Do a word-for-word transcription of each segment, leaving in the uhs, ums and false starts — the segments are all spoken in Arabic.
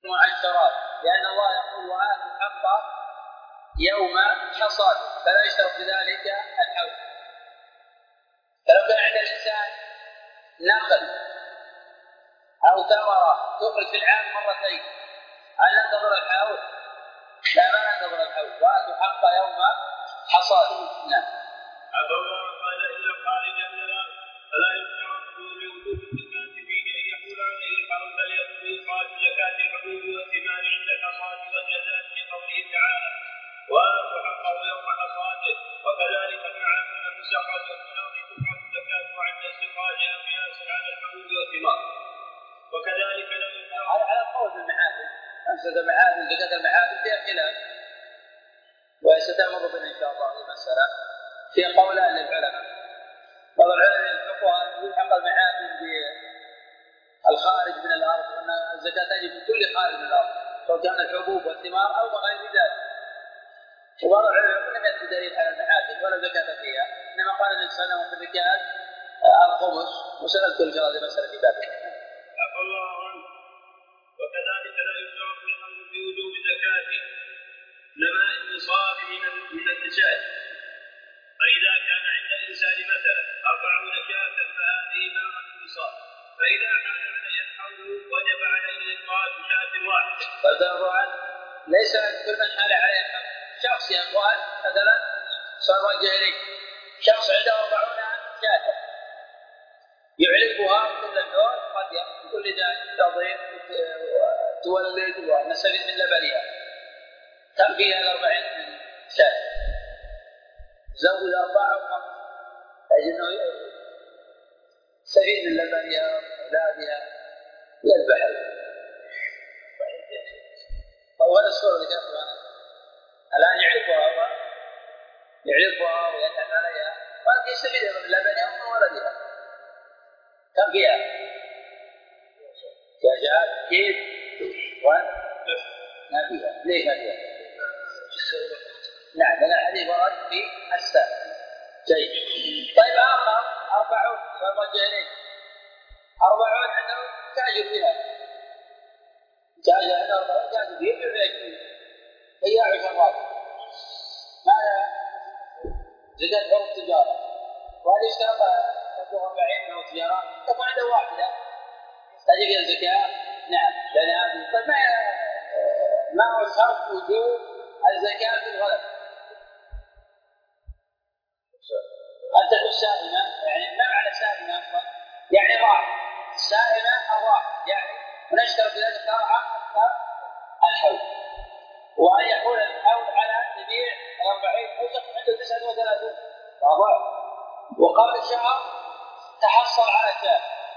معشرات، لأن الله يقول وآتوا حقه يوم حصاده، فلا يشترط بذلك الحول. فلو كان عند الإنسان نخل أو ثمرة تخرج في العام مرتين، هل ننتظر الحول؟ لا، ما ننتظر الحول، وآتوا حقه يوم حصاده. نعم. عفى الله قال إلا خارج من الأرض فلا يشترط لوجوب الزكاة فيه أن يحول عليه الحول، بل يكون إخراج زكاة الحبوب والثمار عند الحصاد والجزاء لقوله تعالى وآتوا حقه يوم حصاده، وكذلك النعام المستخرج والمناوي تفرض الزكاة عند استخراجها قياسا على الحبوب والثمار. وكذلك لا يشترط على قول المعادن، أنسد المعادن زكاة المعادن فيها خلاف، وستمر بنا إن شاء الله المسألة في قولان للعلماء. بعض العلماء يتفقوا أن يلحق المعادن بالخارج من الأرض، وأن الزكاة تجب من كل خارج من الأرض سواء كان الحبوب والثمار أو غير ذلك. وبعض العلماء لم يأتي دليل على المعادن ولا زكاة فيها، إنما قال النبي صلى الله عليه وسلم في الزكاة الخمس، وسنذكر إن شاء الله المسألة في بابها. عفى الله عنه. وكذلك لا يشترط الحمل في وجوب زكاة نماء النصاب من النشاء، فإذا كان عند الإنسان مثلا أربعون شاة فهذه نماء النصاب، فإذا حال عليه الحول وجب عليه إخراج شاة واحدة. فالدرع ليس كل من حال عليه الحول، شخص يا أخوان مثلا صار جاهلي، شخص عنده أربعون شاة يعلبها كل الدور، قد كل ذلك تضيف وتولد ونستفيد من لبنها، كم فيها الأربعين من شاة؟ زود أربعة وخمس، أجل سفيد من لبنها وأولادها إلى البحر. أول الصورة اللي كانت معنا الآن يعرفها يعرفها ويتعب عليها، ولكن يستفيد من لبنها ومن ولدها. كم فيها؟ يا شباب كيف؟ وان؟ ما فيها. ليه ما فيها؟ نعم، لأن الحديث ورد في السابق. جيد. طيب آخر أربعون والرجالين أربعون عندهم تاجر فيها، تاجر عند أربعون تاجر فيها بالعشرين هي عشرات، ماذا؟ زكاة حروف تجارة، وهذه اشترطها تبلغ أربعين من التجارات تكون عنده واحدة تجب فيها الزكاة. نعم، لأن هذه طيب ما ما هو شرط وجوب الزكاة في الغلب؟ أن تكون سائمة، يعني ما معنى سائمة أصلا؟ يعني راعي، سائمة الراعي، يعني ونشترط بذلك الشرع الحول، وأن يحول الحول على جميع الأربعين حسن عنده تسعة وثلاثون واضح، وقبل شهر تحصل على شهر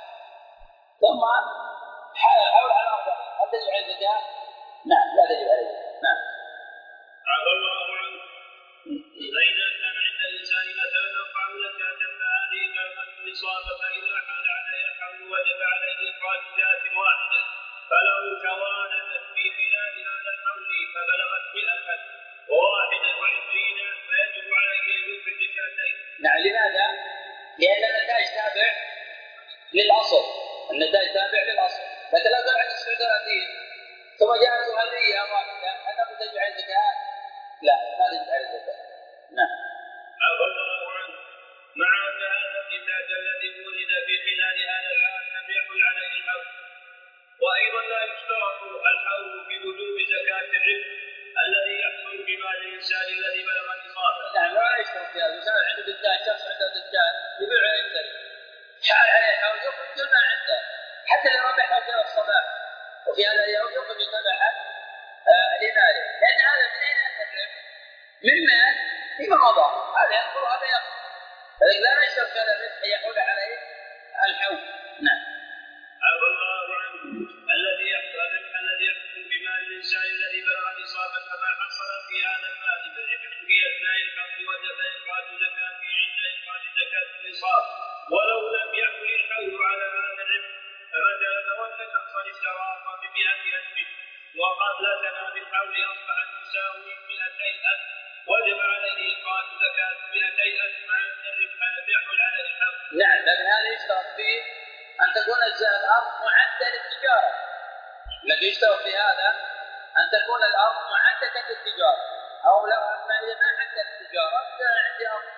ثم حال الحول على أربعين، هل تجب عليه الزكاة؟ نعم، لا تجب عليه. نعم. عفى الله عنه. فإذا كان عند الإنسان مثلا أربعون شاة فهذه بلغت النصاب، فإذا حال عليها الحول وجب عليه إخراج شاة واحدة، فلو توالدت في خلال هذا الحول فبلغت مئة وواحدا وعشرين فيجب عليه أن يخرج شاتين. نعم، لماذا؟ لأن النتائج تابع للأصل، النتائج تابع للأصل، لكن لو كان عند تسعة وثلاثين ثم جاءت هذه واحدة هل تجب عليه الزكاة؟ لا، ما تجب عليه الزكاة. نعم. عفى الله عنه. مع أن هذا النتاج الذي ولد في خلال هذا العام لم يحل عليه الحول. وأيضا لا يشترط الحول في وجوب زكاة الربح الذي يحصل بمال الإنسان الذي بلغ نصابه. نعم، لا يشترط في هذا. الإنسان عنده دجاج، شخص عنده دجاج يبيع ويشتري، حال عليه الحول يخرج كل ما عنده حتى اللي ربحه في الصباح، وفي هذا اليوم يخرج تبعا لماله، لأن هذا من أين أتى الربح؟ من مال فيما مضى، هذا يدخل وهذا يخرج، فلذلك لا يشترط في هذا الربح يحول عليه الحول. نعم. عفى الله عنه. الذي يحصل الربح الذي يحصل بمال الإنسان الذي بلغ نصابا فما حصل في هذا المال بالربح في أثناء الحول وجب إخراج زكاته عند إخراج زكاة النصاب، ولو لم يحل الحول على هذا الربح. فمثلا لو أن شخصا اشترى أرضا بمئة ألف وقبل تمام الحول أصبحت تساوي مئتي ألف، وجب عليه إخراج زكاة مئتي ألف مع أن الربح لم يحل عليه الحول. نعم، لكن هذا يشترط فيه أن تكون الأرض معدة للتجارة، الذي يشترط في هذا أن تكون الأرض معدة للتجارة، أو لو أما هي ما عندها التجارة عندي أرض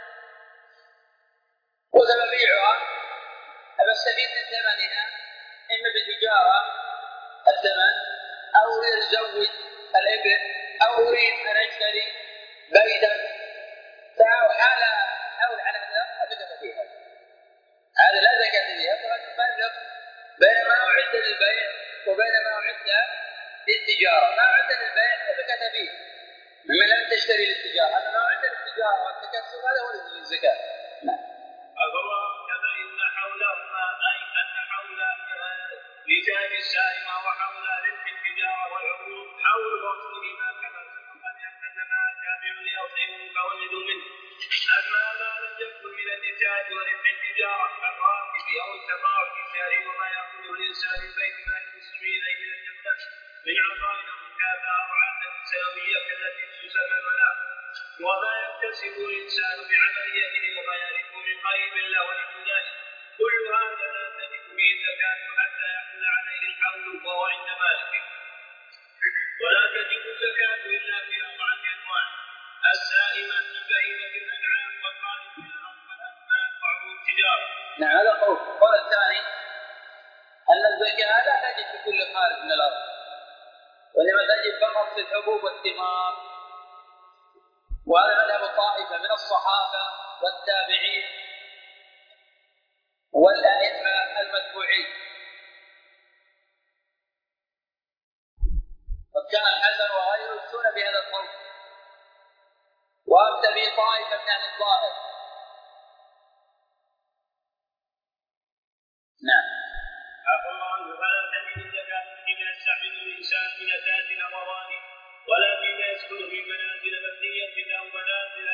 وسببيعها أستفيد من ثمنها إما بالتجارة الثمن، أو أزوج الإبل، أو أريد أن أشتري بيتا، فحال حول على هذا أبدأ فيها، هذا لا زكاة فيها. فقد نفرق بين ما أعد للبيع وبين ما أعد للتجارة. ما أعد للبيع فزكاة فيه مما لم تشتري للتجارة، أما ما أعد للتجارة والتكسب هذا هو الذي الزكاة. نعم. الله كما إن حولهما أي أن حول لسان السائمة وحول ربح التجارة والعقود حول رسولهما كما سبق لأنما تابع لأصل متولد منه. أما ما لم يكن من النساء وربح التجارة كالراكب أو التقاعد الشهري وما يأخذه الإنسان من بيت مال المسلمين أي من الجنة من عطاء أو مكافأة أو عادة سنوية كالتي تسمى المنام، وما يكتسب الإنسان بعمليته وما يرث من قريب له ونحو ذلك، كل هذا لا تجد فيه زكاة حتى يحول عليه الحول وهو عند مالك. ولا تجب الزكاة إلا في أربعة أنواع: السائمة من بهيمة الأنعام والخارج من الأرض ما ينفعه التجارة. نعم هذا قول. القول الثاني أن الزكاة لا تجب في كل خارج من الأرض، وإنما تجب فقط في الحبوب والثمار، وهذا مذهب الطائفة من الصحابة والتابعين والأئمة المتبوعين. وكان الحسن وغيره يفتون بهذا القول، وأفتى به طائفة من أهل الظاهر. نعم. عفى الله عنه. فلا تجب الزكاة فيما يستعمل الإنسان من أساس الأموال ولا فيما يسكن من منازل مبنية أو منازل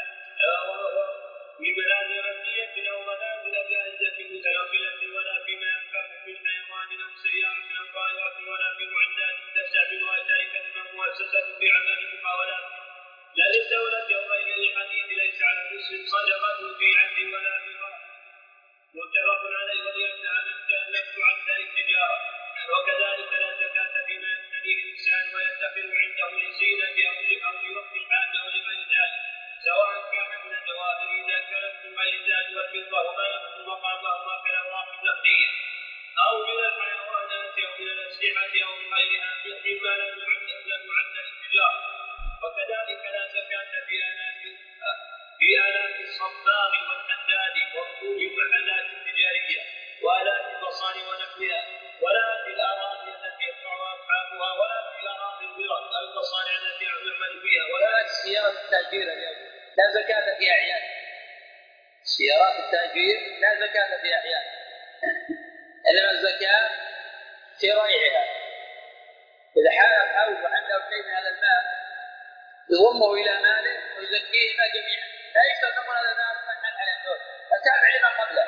من منازل مبنية أو منازل جاهزة متنقلة، ولا فيما ينفع من حيوان أو سيارة أو طائرة، ولا في معدات تستعملها شركة أو مؤسسة في عمل محاولات لا للدولة أو غير الحديث ليس على المسلم صدقة في عهد ولا في غرض. متفق عليه وليمنع نفس عن التجارة. وكذلك لا زكاة فيما يقتنيه الإنسان ويدخر عنده لزينة أو لوقت الحاجة أو لغير ذلك، سواء كان من الجواهر إذا كانت من غير الذهب والفضة وما يدخل مقامهما كالأوراق النقدية، أو من الحيوانات أو من الأسلحة أو من غيرها مما لم يعد للتجارة. وكذلك لا زكاة في آلاف في آلاف الصباغ والحداد وركوب المحلات التجارية وآلاف المصانع ونحوها، ولا في الأراضي التي يدفعها أصحابها، ولا في أراضي البلاد المصانع التي يعمل فيها، ولا السيارات التأجير لا زكاة في أعيان. سيارات التأجير لا زكاة في أعيان، إنما الزكاة في ريعها. إذا حال الحول وعنده شيء من هذا المال يضمه إلى ماله ويزكيهما جميعا، لا يشترط تقول هذا المال من حل على الدور، فتابع لما قبله،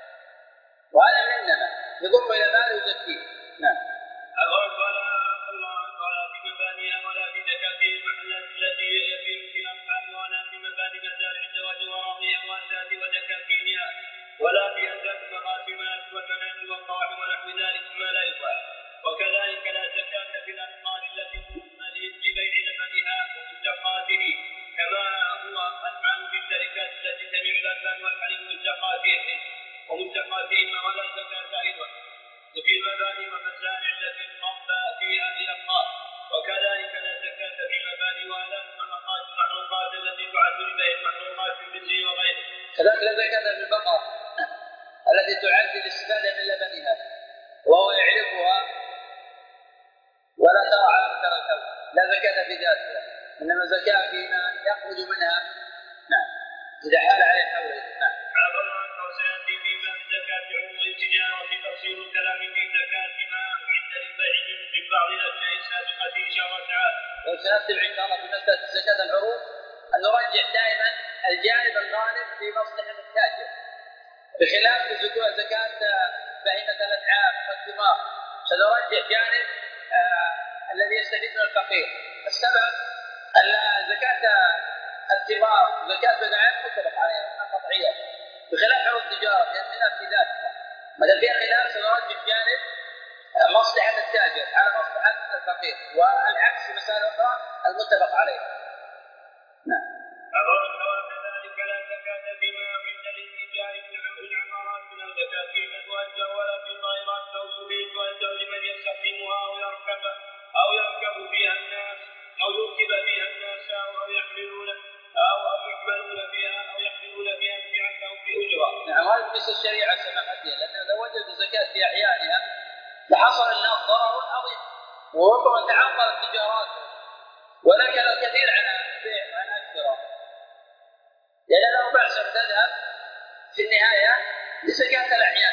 وهذا إنما يضم إلى ماله ويزكيه. نعم. أقول ولا الله ولا في مبانيها ولا في زكاة المحلات التي يتم في الأرحام، ولا في مباني مزارع الزواج وراضيها وأساس وزكاتها، ولا في أساس مقاسمات والمنازل والطاعم ونحو ذلك ما لا يفعل. وكذلك لا زكاة في الأثمار التي تسمى لبيع لبنها ومشتقاته، كما هو الحال في الشركات التي تبيع الألبان والحليب ومشتقاتهما، ولا زكاة أيضا في المباني والمزارع التي تربى فيها الأبقار. وكذلك لا زكاة في المباني وآلاف المحروقات التي تعد لبيع المحروقات بالزي وغيره. كذلك لا زكاة في البقر التي تعد الاستفادة من لبنها وهو يعرفها ولا ترعى أكثر الحول، لا زكاة في ذاتها، إنما زكاة فيما يخرج منها. نعم. إذا حال عليه الحول. نعم. عبر عنه وسيأتي في باب زكاة عروض التجارة تفصيل الكلام في زكاة ما عند البيع من بعض الأشياء السابقة إن شاء الله تعالى. وسنتبع إن شاء الله في مسألة زكاة العروض أن نرجح دائما الجانب الغالب في مصلحة التاجر، بخلاف زكاة بهيمة الأنعام والثمار سنرجح جانب آه الذي يستفيد من الفقير. السبب أن زكاة الثمار زكاة الأنعام متفق عليها قطعية، بخلاف عروض التجارة لأننا في ذاتها مثلا فيها خلاف، سنرجح جانب مصلحة التاجر على مصلحة الفقير، والعكس في مسألة أخرى المتفق عليه. نعم. وكذلك لا زكاة فيما عند الإيجار في العمارات أو زكاة فيما تؤجر ولا في طائرات أو سبيل تؤجر لمن يستخدمها أو يركب أو يركب فيها الناس أو يركب فيها الناس أو يحملون أو يحملون فيها أو يحملون فيها أمتعة أو في أجرة. نعم، هذا مثل الشريعة سماحتها، لأنه لو وجد الزكاة في أحيانها لحصل الناس ضرر عظيم، وربما تعطلت تجاراتهم ونكل الكثير عن البيع وعن الشراء، لأن له بأس تذهب في النهاية لزكاة الأحيان.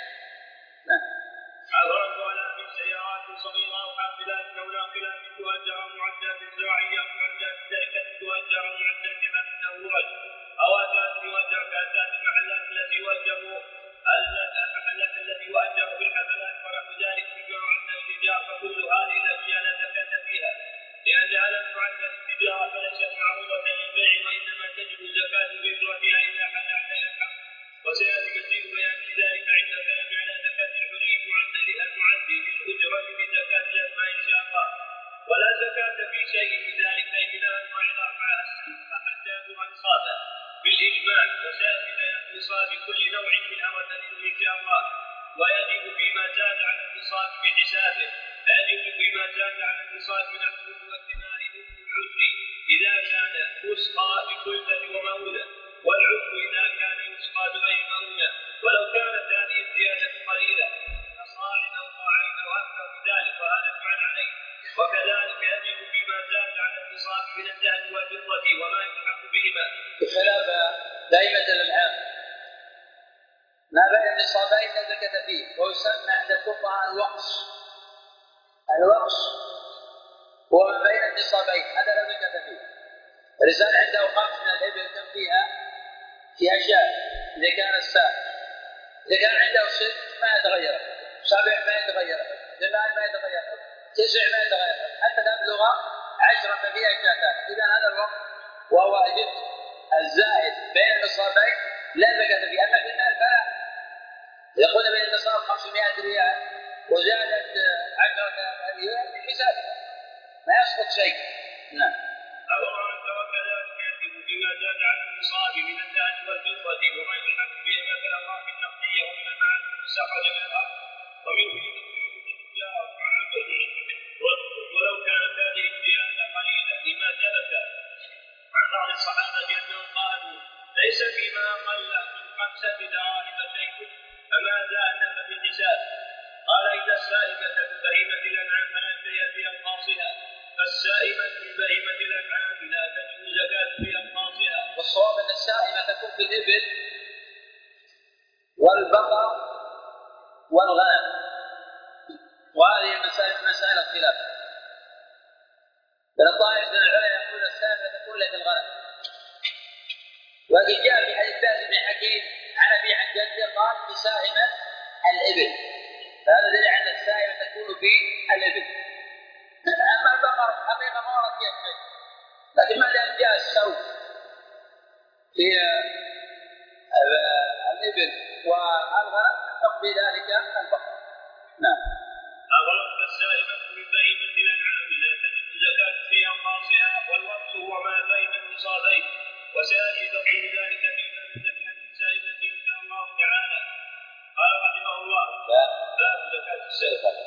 عبرت على من سيارات صغيرة أو حافلات أو ناقلات تؤجر معدات زراعية أو معدات شركة تؤجر معدات حمل أو ورد أو آتات تؤجر كآتات المحلات التي يؤجر المحلات التي يؤجر بالحفلات ونحو ذلك مما عند التجارة، فكل هذه الأشياء لا زكاة فيها، لأنها لم تعد التجارة فليست معروضة للبيع، وإنما تجب زكاة بأجرتها إذا حل عليها الحق. وسيأتي كثير بيان ذلك عند الكلام على زكاة الحلي المعدل المعدل للأجرة بزكاة الأسماء إن شاء الله. ولا زكاة في شيء من ذلك إلا أنواع الأربعة حتى يبلغ نصابا بالإجماع، وسيأتي بيان نصاب كل نوع منها ودليل إن شاء الله. ويجب فيما زاد على النصاب بحسابه، يجب فيما زاد على النصاب من الحلول والثمار العسر إذا كان يسقى بكلفة ومولى، والعسر إذا كان يسقى بغير مولى، ولو كانت هذه الزيادة قليلة كصاع أو صاعين أو أكثر من ذلك وهذا يفعل عليه. وكذلك يجب فيما زاد على النصاب من الذهب والفضة وما يلحق بهما. بخلاف دائمة الألعاب ما بين النصابين لا زكاة فيه، ويسمى عند الفقهاء الوقص. الوقص هو ما بين النصابين، هذا لا زكاة فيه. الإنسان عنده خمس من الإبل كم فيها؟ في أشياء، إذا كان السابع، إذا كان عنده ست ما يتغير، سابع ما يتغير، ثمان ما يتغير، تسع ما يتغير، حتى تبلغ عشرة فيها شاتان. إذا هذا الوقت وهو الجزء الزائد بين النصابين لا زكاة فيه. أما في المال فلا، إذا قلنا بين النصاب خمسمائة ريال وزادت عشرة ريال بحسابها ما يسقط شيء. نعم. وكذلك يجب فيما زاد على النصاب من الذهب والفضة وما يلحق به مثل الأوراق النقدية ومن المعادن المستخرج من الأرض ومن التجارة ولو كانت هذه الزيادة قليلة لما ثبت عن بعض الصحابة أنهم قالوا ليس فيما أقل من خمسة دراهم شيء فماذا أنف في الحساب؟ قال إذا السائمة بهيمة الأنعام فلا شيء في أنقاصها، فالسائمة من بهيمة الأنعام لا تجب زكاة في أنقاصها. والصواب أن السائمة تكون في الإبل والبقر والغنم، وهذه مسائل مسائل الخلاف. بل الظاهر من العلماء يقول السائمة تكون لك الغنم، وقد جاء في حديث باز بن حكيم عن أبي عن جده قال بسائمة الإبل، فهذا دليل على السائمة تكون في الإبل. أما البقر حقيقة ما ورد فيها شيء، لكن ما دام جاء السوق في الإبل والغنم تقضي ذلك البقر. نعم. أغلق السائمة من بهيمة الأنعام لا تجب زكاة في أنقاصها، والوقت هو ما بين النصابين، وسيأتي تفصيل ذلك في باب زكاة السائمة إن شاء الله تعالى. قال رحمه الله باب زكاة السائمة.